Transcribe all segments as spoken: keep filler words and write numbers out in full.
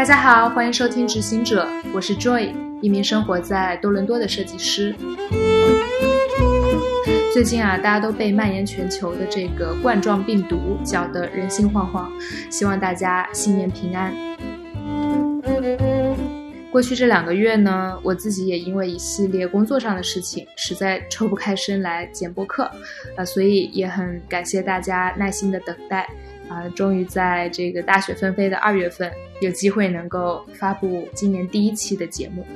家好，欢迎收听执行者，我是 Joy， 一名生活在多伦多的设计师。最近啊，大家都被蔓延全球的这个冠状病毒搅得人心惶惶，希望大家新年平安。过去这两个月呢，我自己也因为一系列工作上的事情，实在抽不开身来剪播客，呃，所以也很感谢大家耐心的等待，啊、呃，终于在这个大雪纷飞的二月份，有机会能够发布今年第一期的节目。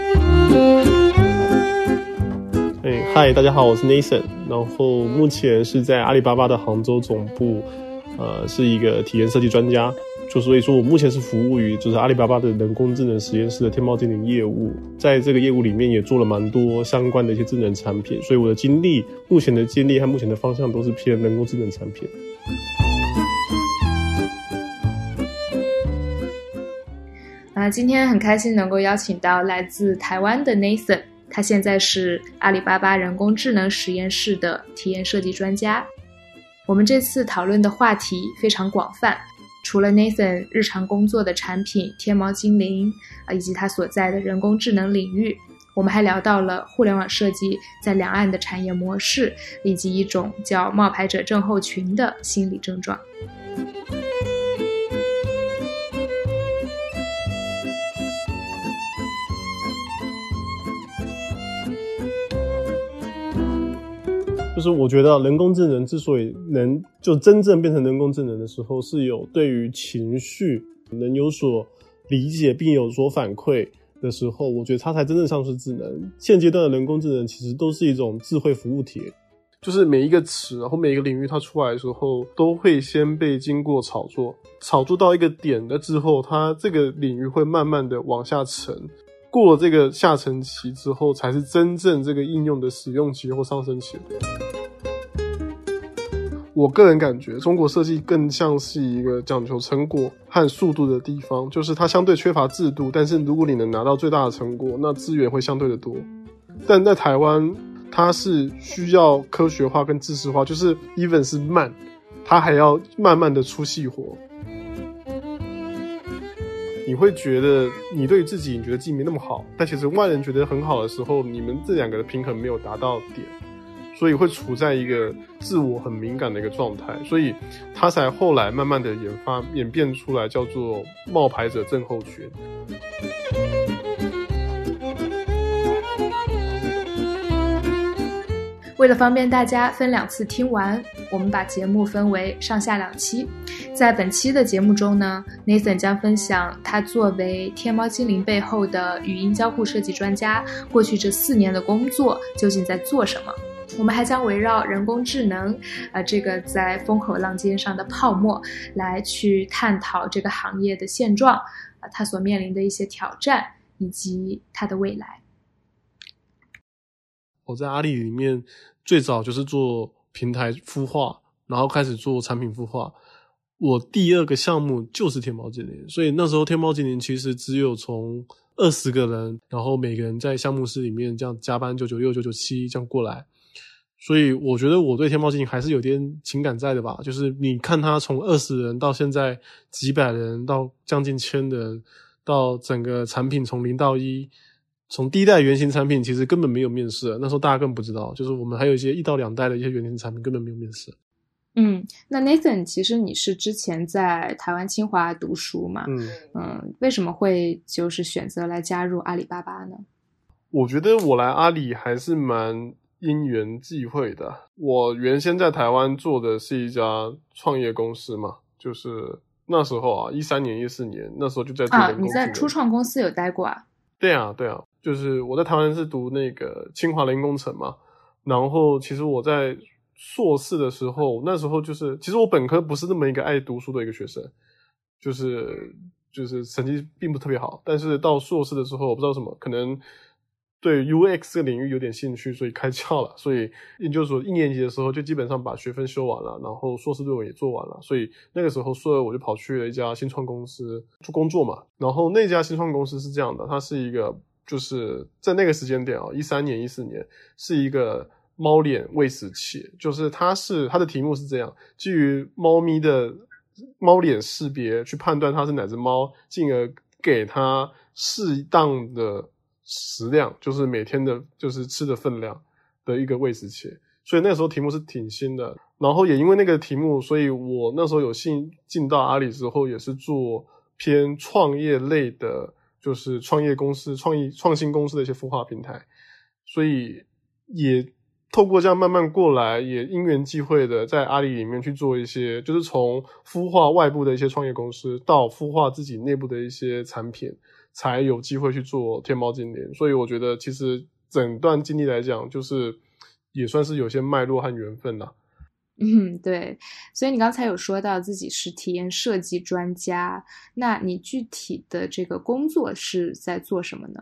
哎，嗨，大家好，我是 Nathan， 然后目前是在阿里巴巴的杭州总部，呃，是一个体验设计专家。就所以说我目前是服务于就是阿里巴巴的人工智能实验室的天猫精灵业务，在这个业务里面也做了蛮多相关的一些智能产品，所以我的经历目前的经历和目前的方向都是偏人工智能产品。 啊，今天很开心能够邀请到来自台湾的 Nathan， 他现在是阿里巴巴人工智能实验室的体验设计专家。我们这次讨论的话题非常广泛，除了 Nathan 日常工作的产品天猫精灵，啊，以及他所在的人工智能领域，我们还聊到了互联网设计在两岸的产业模式，以及一种叫冒牌者症候群的心理症状。 就是我觉得人工智能之所以能就真正变成人工智能的时候，是有对于情绪能有所理解并有所反馈的时候，我觉得它才真正上是智能。现阶段的人工智能其实都是一种智慧服务体，就是每一个词然后每一个领域它出来的时候都会先被经过炒作，炒作到一个点了之后，它这个领域会慢慢的往下沉，过了这个下沉期之后，才是真正这个应用的使用期或上升期。我个人感觉中国设计更像是一个讲求成果和速度的地方，就是它相对缺乏制度，但是如果你能拿到最大的成果，那资源会相对的多。但在台湾它是需要科学化跟知识化，就是 even 是慢，它还要慢慢的出细活。你会觉得你对自己你觉得自己没那么好，但其实外人觉得很好的时候，你们这两个的平衡没有达到点，所以会处在一个自我很敏感的一个状态，所以他才后来慢慢的研发演变出来叫做冒牌者症候群。 为了方便大家分两次听完，我们把节目分为上下两期。在本期的节目中呢， Nathan 将分享他作为天猫精灵背后的语音交互设计专家，过去这四年的工作究竟在做什么。我们还将围绕人工智能，呃，这个在风口浪尖上的泡沫，来去探讨这个行业的现状，呃，它所面临的一些挑战，以及它的未来。 我在阿里里面最早就是做平台孵化，然后开始做产品孵化。我第二个项目就是天猫精灵，所以那时候天猫精灵其实只有从二十个人，然后每个人在项目室里面这样加班九九六九九七这样过来。所以我觉得我对天猫精灵还是有点情感在的吧，就是你看它从二十人到现在几百人到将近千人，到整个产品从零到一，从第一代原型产品其实根本没有面试，那时候大家根本不知道，就是我们还有一些一到两代的一些原型产品根本没有面试。 嗯，那 Nathan 其实你是之前在台湾清华读书嘛？ 嗯嗯，为什么会就是选择来加入阿里巴巴呢？ 我觉得我来阿里还是蛮因缘际会的。我原先在台湾做的是一家创业公司嘛，就是那时候啊，一三年、一四年那时候就在做人工智能。 啊，你在初创公司有待过啊？ 对啊，对啊，就是我在台湾是读那个清华人工程嘛，然后其实我在硕士的时候，那时候就是其实我本科不是那么一个爱读书的一个学生，就是就是成绩并不特别好，但是到硕士的时候我不知道什么，可能对 U X 这个领域有点兴趣，所以开窍了，所以研究所一年级的时候就基本上把学分修完了，然后硕士论文也做完了，所以那个时候硕二我就跑去了一家新创公司做工作嘛。然后那家新创公司是这样的，它是一个就是在那个时间点啊，一三年一四年是一个猫脸喂食器，就是它是它的题目是这样，基于猫咪的猫脸识别去判断它是哪只猫，进而给他适当的食量，就是每天的就是吃的分量的一个喂食器。所以那时候题目是挺新的，然后也因为那个题目，所以我那时候有幸进到阿里之后，也是做偏创业类的，就是创业公司、创意创新公司的一些孵化平台，所以也透过这样慢慢过来，也因缘际会的在阿里里面去做一些，就是从孵化外部的一些创业公司到孵化自己内部的一些产品，才有机会去做天猫精灵。所以我觉得其实整段经历来讲，就是也算是有些脉络和缘分啦。 嗯，对，所以你刚才有说到自己是体验设计专家，那你具体的这个工作是在做什么呢？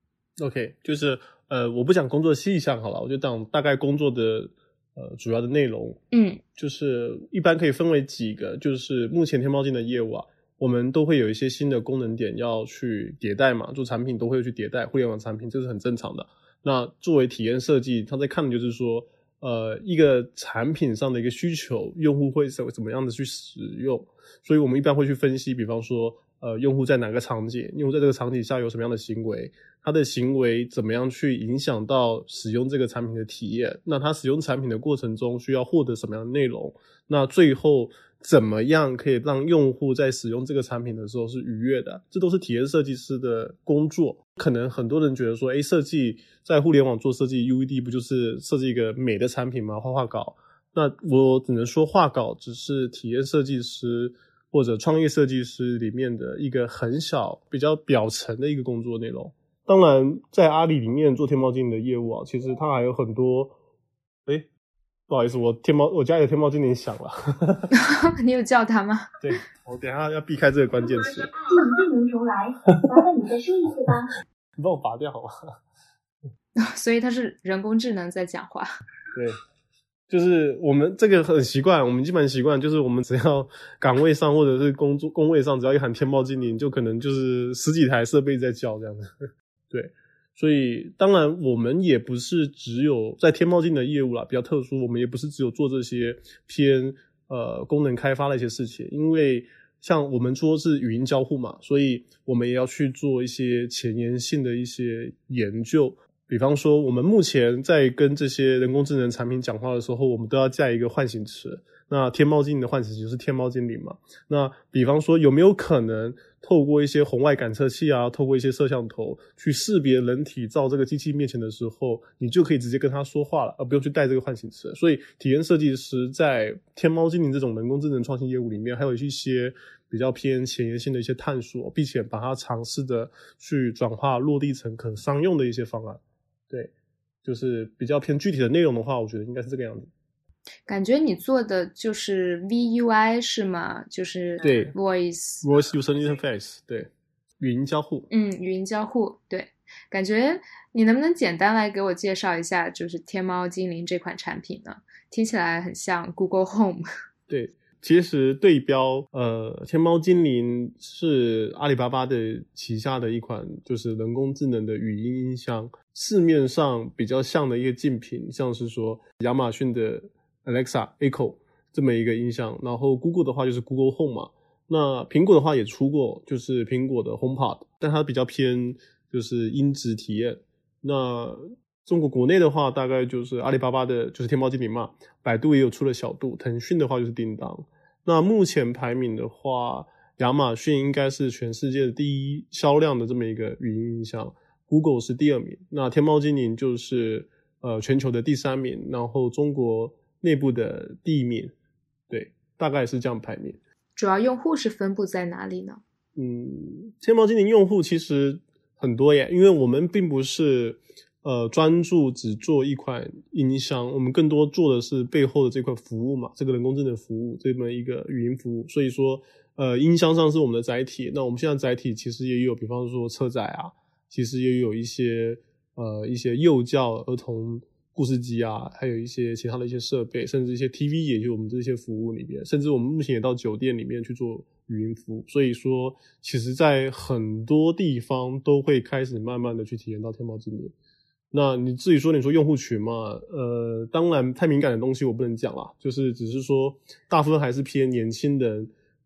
OK， 就是呃，我不讲工作细项好了，我就讲大概工作的呃主要的内容。 嗯， 就是一般可以分为几个，就是目前天猫精的业务啊，我们都会有一些新的功能点要去迭代嘛，做产品都会去迭代，互联网产品这是很正常的。那作为体验设计，他在看的就是说呃，一个产品上的一个需求，用户会怎么样的去使用，所以我们一般会去分析，比方说呃，用户在哪个场景，用户在这个场景下有什么样的行为，他的行为怎么样去影响到使用这个产品的体验，那他使用产品的过程中需要获得什么样的内容，那最后怎么样可以让用户在使用这个产品的时候是愉悦的，这都是体验设计师的工作。可能很多人觉得说，诶，设计在互联网做设计 U E D 不就是设计一个美的产品吗？画画稿。那我只能说画稿只是体验设计师或者创业设计师里面的一个很小比较表层的一个工作内容。当然在阿里里面做天猫精灵的业务啊，其实它还有很多诶不好意思，我天猫我家里的天猫精灵响了你有叫他吗？ 对，我等一下要避开这个关键词。 技能不能重来，麻烦你再说一次吧。 你帮我拔掉好吗？ 所以他是人工智能在讲话。 对，就是我们这个很习惯，我们基本习惯就是我们只要岗位上或者是工作工位上，只要一喊天猫精灵，就可能就是十几台设备在叫这样的。对，所以当然我们也不是只有在天猫精灵的业务啦，比较特殊，我们也不是只有做这些偏呃功能开发的一些事情，因为像我们说是语音交互嘛，所以我们也要去做一些前沿性的一些研究。比方说我们目前在跟这些人工智能产品讲话的时候，我们都要加一个唤醒词，那天猫精灵的唤醒词就是天猫精灵嘛。那比方说有没有可能透过一些红外感测器啊，透过一些摄像头去识别人体到这个机器面前的时候，你就可以直接跟他说话了，而不用去带这个唤醒词。所以体验设计师在天猫精灵这种人工智能创新业务里面，还有一些比较偏前沿性的一些探索，并且把它尝试的去转化落地成可商用的一些方案。对，就是比较偏具体的内容的话，我觉得应该是这个样子。 感觉你做的就是 V U I 是吗？就是对 Voice Voice User Interface， 对，语音交互。 嗯，语音交互。对，感觉你能不能简单来给我介绍一下，就是天猫精灵这款产品呢？听起来很像 Google Home。 对。其实对标呃，天猫精灵是阿里巴巴的旗下的一款就是人工智能的语音音箱，市面上比较像的一个竞品，像是说亚马逊的 Alexa Echo 这么一个音箱，然后 Google 的话就是 Google Home 嘛，那苹果的话也出过，就是苹果的 HomePod， 但它比较偏就是音质体验。那中国国内的话大概就是阿里巴巴的就是天猫精灵嘛，百度也有出了小度，腾讯的话就是叮当。那目前排名的话，亚马逊应该是全世界的第一销量的这么一个语音音箱， Google 是第二名，那天猫精灵就是呃全球的第三名，然后中国内部的第一名。对，大概是这样排名。 主要用户是分布在哪里呢？ 嗯，天猫精灵用户其实很多耶，因为我们并不是呃，专注只做一款音箱，我们更多做的是背后的这块服务嘛，这个人工智能服务，这么一个语音服务。所以说，呃，音箱上是我们的载体，那我们现在载体其实也有，比方说车载啊，其实也有一些呃一些幼教儿童故事机啊，还有一些其他的一些设备，甚至一些 T V 也就我们这些服务里面，甚至我们目前也到酒店里面去做语音服务。所以说，其实在很多地方都会开始慢慢的去体验到天猫精灵。那你自己说你说用户群嘛，呃，当然太敏感的东西我不能讲啦，就是只是说大部分还是偏年轻人，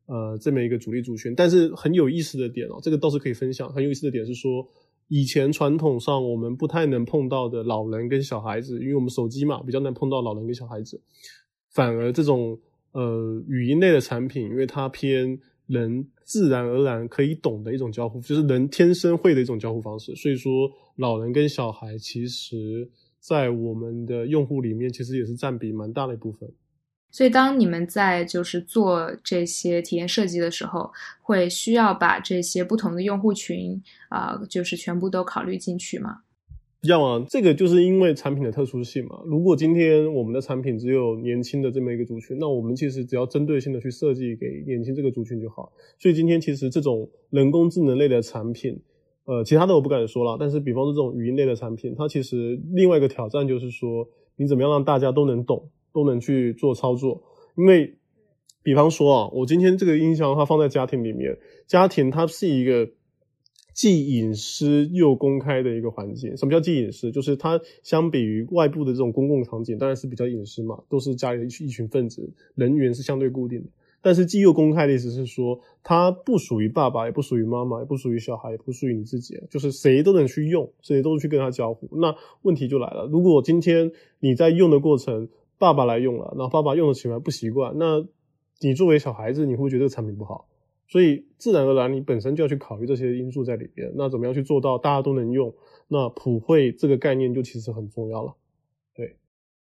呃这么一个主力族群。但是很有意思的点哦，这个倒是可以分享。很有意思的点是说，以前传统上我们不太能碰到的老人跟小孩子，因为我们手机嘛比较难碰到老人跟小孩子，反而这种呃语音类的产品，因为它偏人自然而然可以懂的一种交互，就是人天生会的一种交互方式，所以说老人跟小孩其实在我们的用户里面其实也是占比蛮大的一部分。 所以当你们在就是做这些体验设计的时候，会需要把这些不同的用户群啊、呃，就是全部都考虑进去吗？ 要啊，这个就是因为产品的特殊性嘛。如果今天我们的产品只有年轻的这么一个族群，那我们其实只要针对性的去设计给年轻这个族群就好。所以今天其实这种人工智能类的产品，呃，其他的我不敢说啦，但是比方说这种语音类的产品，它其实另外一个挑战就是说，你怎么样让大家都能懂，都能去做操作。因为比方说啊，我今天这个音箱它放在家庭里面，家庭它是一个既隐私又公开的一个环境。什么叫既隐私？就是它相比于外部的这种公共场景当然是比较隐私嘛，都是家里的一群分子，人员是相对固定的。但是既又公开的意思是说，它不属于爸爸，也不属于妈妈，也不属于小孩，也不属于你自己，就是谁都能去用，谁都去跟他交互。那问题就来了，如果今天你在用的过程爸爸来用了，然后爸爸用的起来不习惯，那你作为小孩子你会不会觉得这个产品不好？所以自然而然你本身就要去考虑这些因素在里边。那怎么样去做到大家都能用？那普惠这个概念就其实很重要了。对。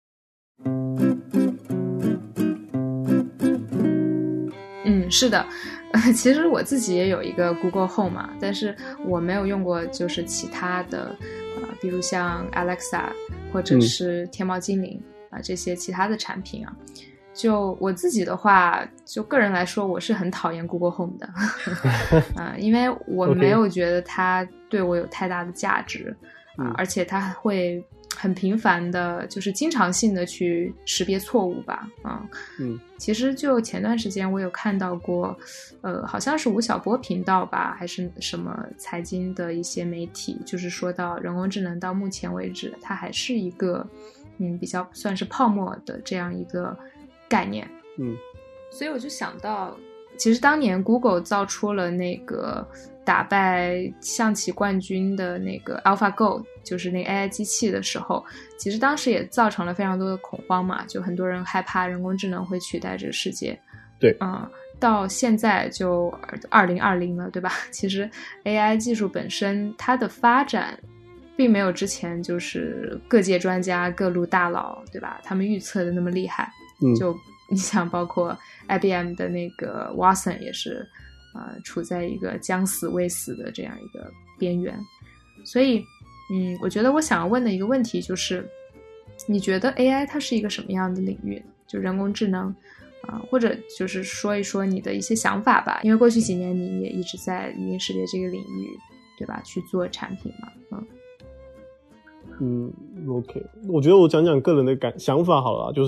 嗯，是的，呃，其实我自己也有一个 Google Home 嘛，但是我没有用过就是其他的，呃，比如像 Alexa 或者是天猫精灵啊、呃、这些其他的产品啊。就我自己的话，就个人来说，我是很讨厌 Google Home 的，啊、呃，因为我没有觉得它对我有太大的价值啊、呃，而且它会很频繁的，就是经常性的去识别错误吧，啊，嗯，其实就前段时间我有看到过，呃，好像是吴晓波频道吧，还是什么财经的一些媒体，就是说到人工智能到目前为止，它还是一个嗯比较算是泡沫的这样一个概念， 嗯， 所以我就想到，其实当年 Google 造出了那个打败象棋冠军的那个 AlphaGo， 就是那个 A I 机器的时候，其实当时也造成了非常多的恐慌嘛，就很多人害怕人工智能会取代这个世界。 对， 嗯，到现在就二零二零了，对吧？其实 A I 技术本身它的发展并没有之前就是各界专家各路大佬，对吧？他们预测的那么厉害。 嗯， 就你想，包括 I B M 的那个 Watson 也是，呃，处在一个将死未死的这样一个边缘。所以，嗯，我觉得我想要问的一个问题就是，你觉得 A I 它是一个什么样的领域？就人工智能，啊、呃，或者就是说一说你的一些想法吧。因为过去几年你也一直在语音识别这个领域，对吧？去做产品嘛，嗯。 嗯 ，OK， 我觉得我讲讲个人的感想法好了，就是。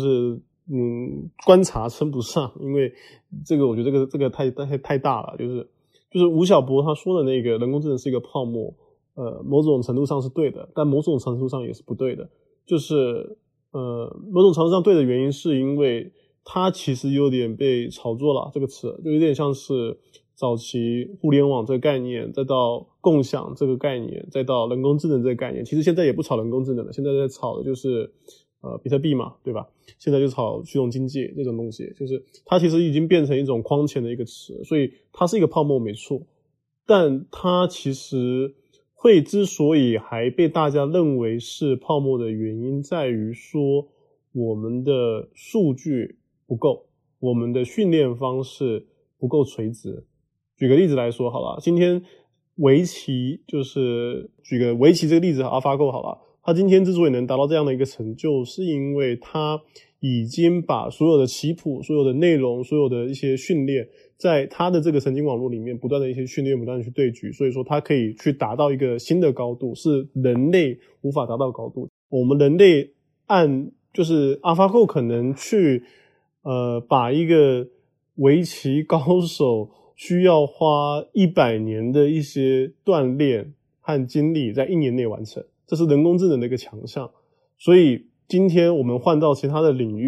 嗯，观察称不上，因为这个我觉得这个这个太太太大了，就是就是吴晓波他说的那个人工智能是一个泡沫，呃，某种程度上是对的，但某种程度上也是不对的。就是呃，某种程度上对的原因是因为它其实有点被炒作了，这个词就有点像是早期互联网这个概念，再到共享这个概念，再到人工智能这个概念。其实现在也不炒人工智能了，现在在炒的就是呃比特币嘛，对吧？现在就炒驱动经济这种东西，就是它其实已经变成一种框前的一个词，所以它是一个泡沫没错，但它其实会之所以还被大家认为是泡沫的原因在于说我们的数据不够，我们的训练方式不够垂直。举个例子来说好了，今天围棋，就是举个围棋这个例子 AlphaGo 好了，它今天之所以能达到这样的一个成就，是因为它已经把所有的棋谱、所有的内容、所有的一些训练，在它的这个神经网络里面不断的一些训练，不断的去对局，所以说它可以去达到一个新的高度，是人类无法达到的高度。我们人类按就是 AlphaGo 可能去呃把一个围棋高手需要花一百年的一些锻炼和精力在一年内完成，这是人工智能的一个强项。所以今天我们换到其他的领域，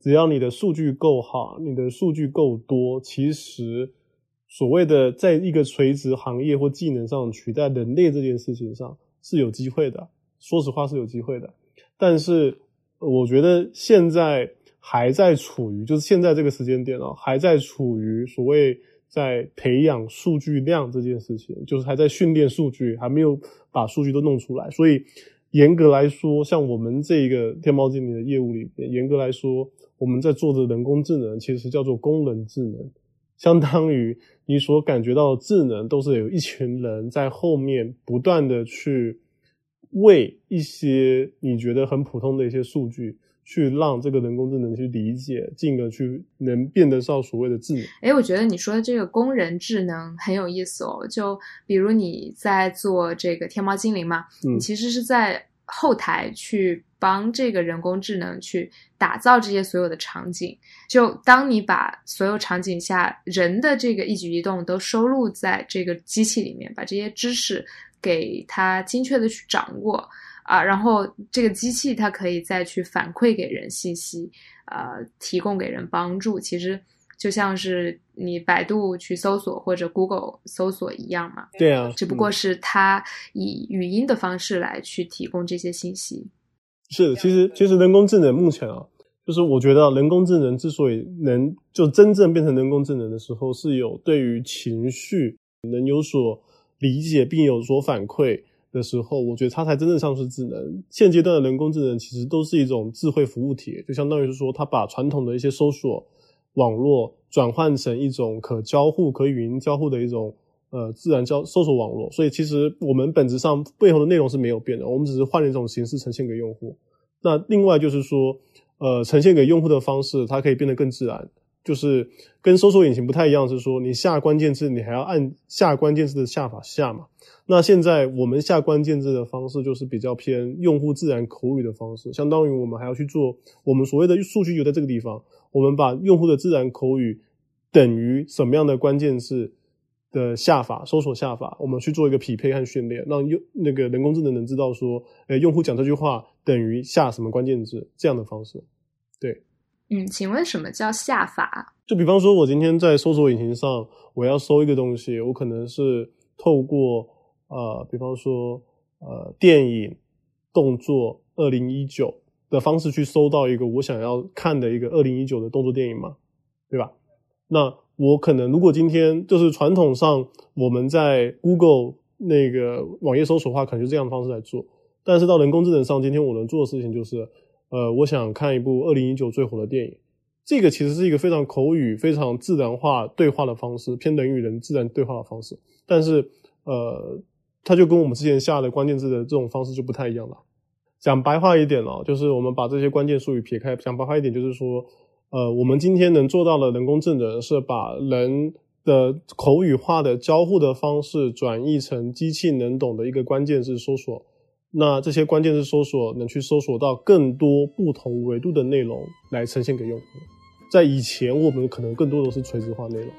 只要你的数据够好，你的数据够多，其实所谓的在一个垂直行业或技能上取代人类这件事情上是有机会的，说实话是有机会的。但是我觉得现在还在处于，就是现在这个时间点啊，还在处于所谓在培养数据量这件事情，就是还在训练数据，还没有把数据都弄出来。所以严格来说，像我们这个天猫精灵的业务里面，严格来说我们在做的人工智能其实叫做功能智能，相当于你所感觉到的智能都是有一群人在后面不断的去为一些你觉得很普通的一些数据去让这个人工智能去理解，进而去能变得到所谓的智能。 诶，我觉得你说的这个工人智能很有意思哦。就比如你在做这个天猫精灵嘛， 嗯， 你其实是在后台去帮这个人工智能去打造这些所有的场景。就当你把所有场景下人的这个一举一动都收录在这个机器里面，把这些知识给它精确的去掌握啊，然后这个机器它可以再去反馈给人信息，呃，提供给人帮助。其实就像是你百度去搜索或者 Google 搜索一样嘛。 对啊， 只不过是它以语音的方式来去提供这些信息。 是的，其实其实人工智能目前啊，就是我觉得人工智能之所以能就真正变成人工智能的时候，是有对于情绪能有所理解并有所反馈的时候，我觉得它才真正上是智能。现阶段的人工智能其实都是一种智慧服务体，就相当于是说它把传统的一些搜索网络转换成一种可交互可语音交互的一种呃自然交搜索网络。所以其实我们本质上背后的内容是没有变的，我们只是换了一种形式呈现给用户。那另外就是说呃呈现给用户的方式它可以变得更自然，就是跟搜索引擎不太一样，是说你下关键字你还要按下关键字的下法下嘛。那现在我们下关键字的方式就是比较偏用户自然口语的方式，相当于我们还要去做我们所谓的数据有在这个地方，我们把用户的自然口语等于什么样的关键字的下法搜索下法，我们去做一个匹配和训练，让用那个人工智能能知道说呃，用户讲这句话等于下什么关键字，这样的方式。对， 嗯，请问什么叫下法？ 就比方说我今天在搜索引擎上我要搜一个东西，我可能是透过呃，比方说呃，电影动作二零一九的方式去搜到一个我想要看的一个二零一九的动作电影嘛，对吧？那我可能如果今天就是传统上我们在 Google 那个网页搜索的话，可能就这样的方式来做，但是到人工智能上，今天我能做的事情就是呃，我想看一部二零一九最火的电影，这个其实是一个非常口语非常自然化对话的方式，偏人与人自然对话的方式，但是呃它就跟我们之前下的关键字的这种方式就不太一样了。讲白话一点哦，就是我们把这些关键术语撇开，讲白话一点就是说呃，我们今天能做到的人工智能是把人的口语化的交互的方式转译成机器能懂的一个关键字搜索，那这些关键字搜索能去搜索到更多不同维度的内容来呈现给用户。在以前我们可能更多的是垂直化内容。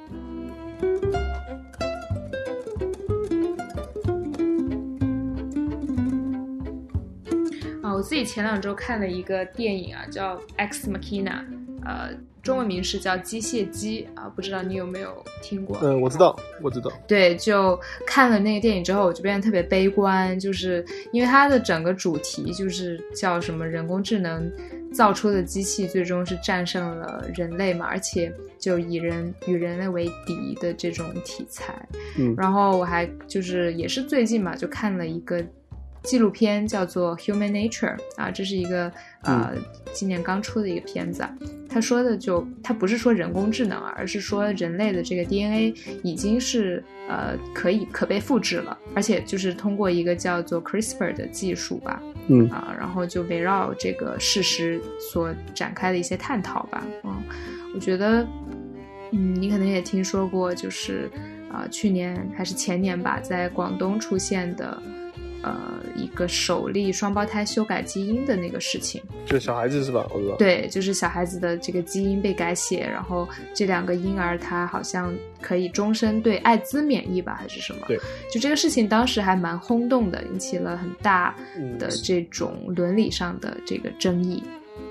我自己前两周看了一个电影啊，叫 Ex Machina， 呃，中文名是叫机械姬啊，不知道你有没有听过？ 嗯，我知道，我知道。 对，就看了那个电影之后，我就变得特别悲观，就是因为它的整个主题就是叫什么人工智能造出的机器最终是战胜了人类嘛，而且就以人与人类为敌的这种题材。 嗯， 然后我还就是也是最近吧，就看了一个纪录片叫做 Human Nature 啊，这是一个呃、嗯、今年刚出的一个片子啊。他说的就他不是说人工智能啊，而是说人类的这个 D N A 已经是呃可以可被复制了，而且就是通过一个叫做 CRISPR 的技术吧， 嗯啊，然后就围绕这个事实所展开的一些探讨吧。嗯，我觉得嗯你可能也听说过，就是啊、呃、去年还是前年吧，在广东出现的呃，一个首例双胞胎修改基因的那个事情， 就是小孩子是吧？我知道。 对，就是小孩子的这个基因被改写，然后这两个婴儿他好像可以终身对艾滋免疫吧，还是什么？ 对， 就这个事情当时还蛮轰动的，引起了很大的这种伦理上的这个争议。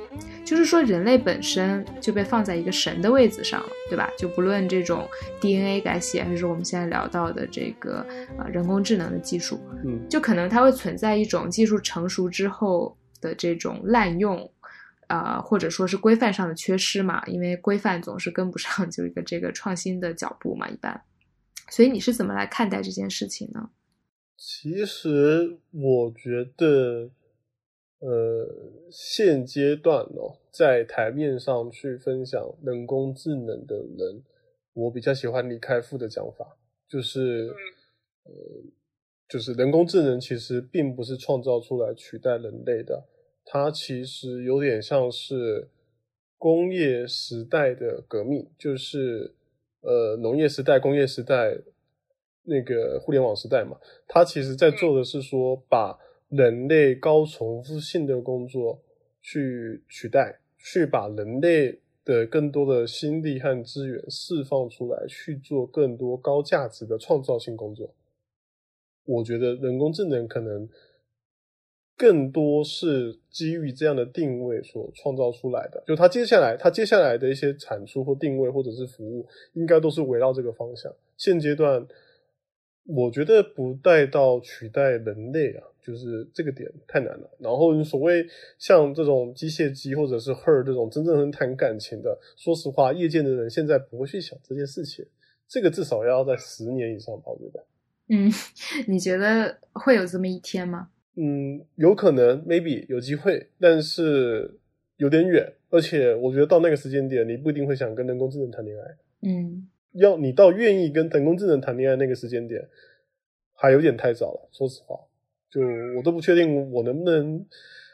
就是说人类本身就被放在一个神的位子上了，对吧？就不论这种 D N A 改写还是我们现在聊到的这个呃人工智能的技术， 嗯， 就可能它会存在一种技术成熟之后的这种滥用，呃，或者说是规范上的缺失嘛，因为规范总是跟不上就一个这个创新的脚步嘛，一般。所以你是怎么来看待这件事情呢？ 其实我觉得呃，现阶段哦，在台面上去分享人工智能的人，我比较喜欢李开复的讲法，就是呃，就是人工智能其实并不是创造出来取代人类的，它其实有点像是工业时代的革命，就是呃农业时代、工业时代、那个互联网时代嘛，它其实在做的是说把人类高重复性的工作去取代，去把人类的更多的心力和资源释放出来，去做更多高价值的创造性工作。我觉得人工智能可能更多是基于这样的定位所创造出来的，就它接下来它接下来的一些产出或定位或者是服务应该都是围绕这个方向。现阶段我觉得不带到取代人类啊，就是这个点太难了。然后所谓像这种机械姬或者是 Her 这种真正能谈感情的，说实话业界的人现在不会去想这件事情，这个至少要在十年以上吧，我觉得。 嗯，你觉得会有这么一天吗？ 嗯，有可能 maybe 有机会，但是有点远，而且我觉得到那个时间点你不一定会想跟人工智能谈恋爱。 嗯， 要你到愿意跟人工智能谈恋爱那个时间点还有点太早了，说实话，就我都不确定我能不能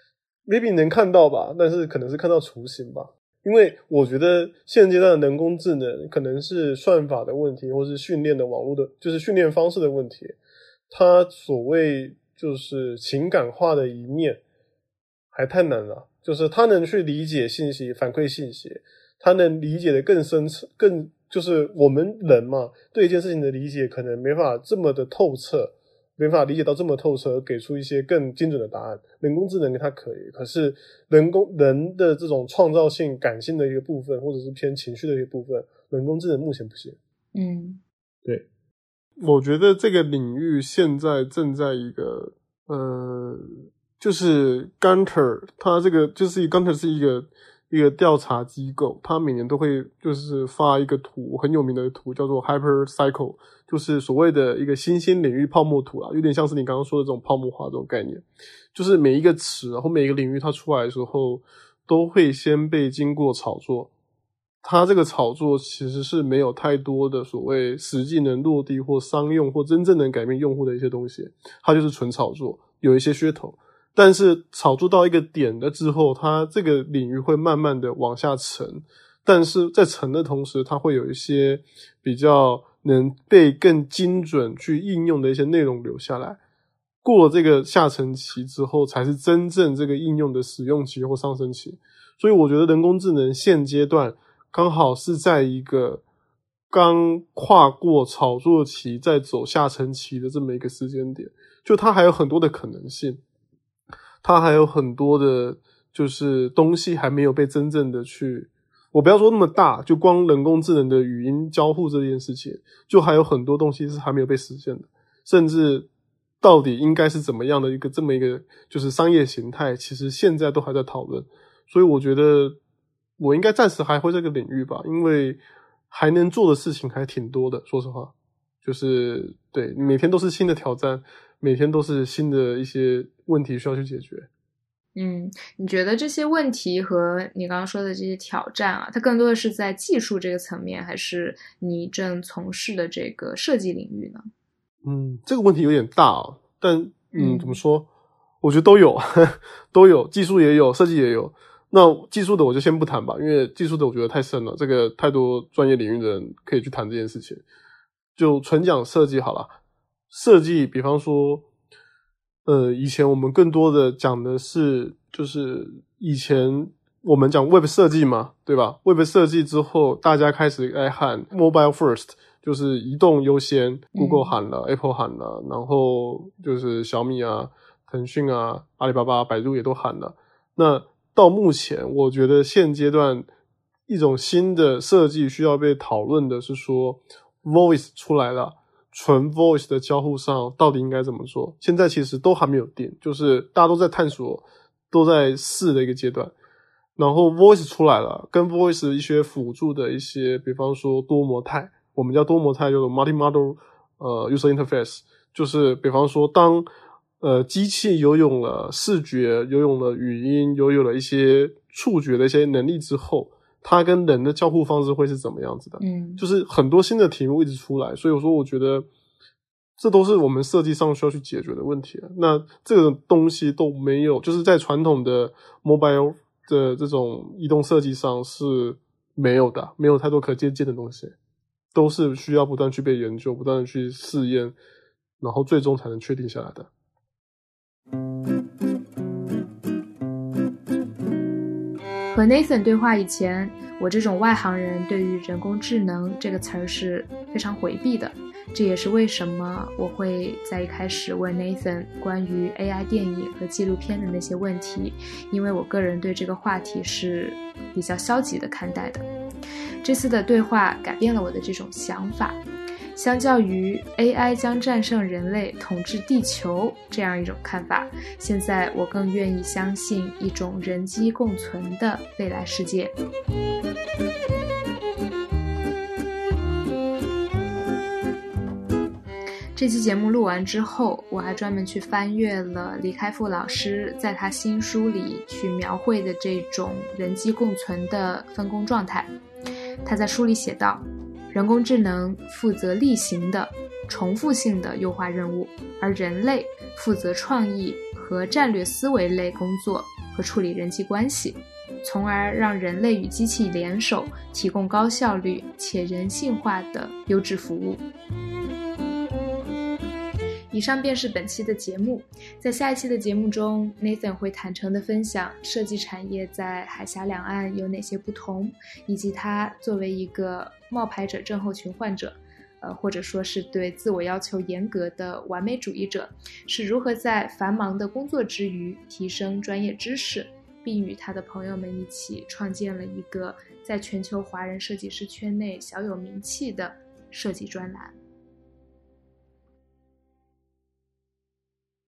maybe 能看到吧，但是可能是看到雏形吧。因为我觉得现阶段的人工智能可能是算法的问题，或是训练的网络的，就是训练方式的问题，它所谓就是情感化的一面还太难了，就是它能去理解信息，反馈信息，它能理解的更深更就是我们人嘛，对一件事情的理解可能没法这么的透彻，没法理解到这么透彻，给出一些更精准的答案。人工智能它可以，可是人工人的这种创造性、感性的一个部分，或者是偏情绪的一个部分，人工智能目前不行。 嗯， 对， 我觉得这个领域现在正在一个呃，就是 Gunter， 它这个就是 Gunter 是一个一个调查机构，它每年都会就是发一个图，很有名的图叫做 Hyper Cycle， 就是所谓的一个新兴领域泡沫图啦，有点像是你刚刚说的这种泡沫化这种概念，就是每一个词然后每一个领域它出来的时候都会先被经过炒作，它这个炒作其实是没有太多的所谓实际能落地或商用或真正能改变用户的一些东西，它就是纯炒作，有一些噱头，但是炒作到一个点了之后，它这个领域会慢慢的往下沉，但是在沉的同时，它会有一些比较能被更精准去应用的一些内容留下来，过了这个下沉期之后，才是真正这个应用的使用期或上升期。所以我觉得人工智能现阶段刚好是在一个刚跨过炒作期再走下沉期的这么一个时间点，就它还有很多的可能性，它还有很多的就是东西还没有被真正的去，我不要说那么大，就光人工智能的语音交互这件事情，就还有很多东西是还没有被实现的，甚至到底应该是怎么样的一个这么一个就是商业形态，其实现在都还在讨论。所以我觉得我应该暂时还会这个领域吧，因为还能做的事情还挺多的，说实话，就是对，每天都是新的挑战，每天都是新的一些问题需要去解决。 嗯，你觉得这些问题和你刚刚说的这些挑战啊，它更多的是在技术这个层面，还是你正从事的这个设计领域呢？ 嗯，这个问题有点大哦，但嗯， 嗯怎么说？我觉得都有，呵呵都有，技术也有，设计也有。那技术的我就先不谈吧，因为技术的我觉得太深了，这个太多专业领域的人可以去谈这件事情。就纯讲设计好了，设计比方说呃，以前我们更多的讲的是就是以前我们讲 Web 设计嘛，对吧？ Web 设计之后大家开始来喊 Mobile First， 就是移动优先， Google 喊了、嗯、Apple 喊了，然后就是小米啊、腾讯啊、阿里巴巴、百度也都喊了。那到目前我觉得现阶段一种新的设计需要被讨论的是说 voice 出来了，纯 voice 的交互上到底应该怎么做，现在其实都还没有定，就是大家都在探索都在试的一个阶段。然后 voice 出来了，跟 voice 一些辅助的一些比方说多模态，我们叫多模态就是 multi-modal 呃 user interface， 就是比方说当呃机器拥有了视觉，拥有了语音，拥有了一些触觉的一些能力之后，它跟人的交互方式会是怎么样子的。 嗯， 就是很多新的题目一直出来，所以我说我觉得这都是我们设计上需要去解决的问题。那这个东西都没有，就是在传统的 mobile 的这种移动设计上是没有的，没有太多可借鉴的东西，都是需要不断去被研究，不断的去试验，然后最终才能确定下来的。 和 Nathan 对话以前，我这种外行人对于人工智能这个词儿是非常回避的，这也是为什么我会在一开始问 Nathan 关于 A I 电影和纪录片的那些问题，因为我个人对这个话题是比较消极的看待的。这次的对话改变了我的这种想法，相较于 A I 将战胜人类统治地球这样一种看法，现在我更愿意相信一种人机共存的未来世界。这期节目录完之后，我还专门去翻阅了李开复老师在他新书里去描绘的这种人机共存的分工状态。他在书里写道，人工智能负责例行的重复性的优化任务，而人类负责创意和战略思维类工作和处理人际关系，从而让人类与机器联手，提供高效率且人性化的优质服务。以上便是本期的节目，在下一期的节目中 Nathan 会坦诚地分享设计产业在海峡两岸有哪些不同，以及他作为一个冒牌者症候群患者呃，或者说是对自我要求严格的完美主义者，是如何在繁忙的工作之余提升专业知识，并与他的朋友们一起创建了一个在全球华人设计师圈内小有名气的设计专栏。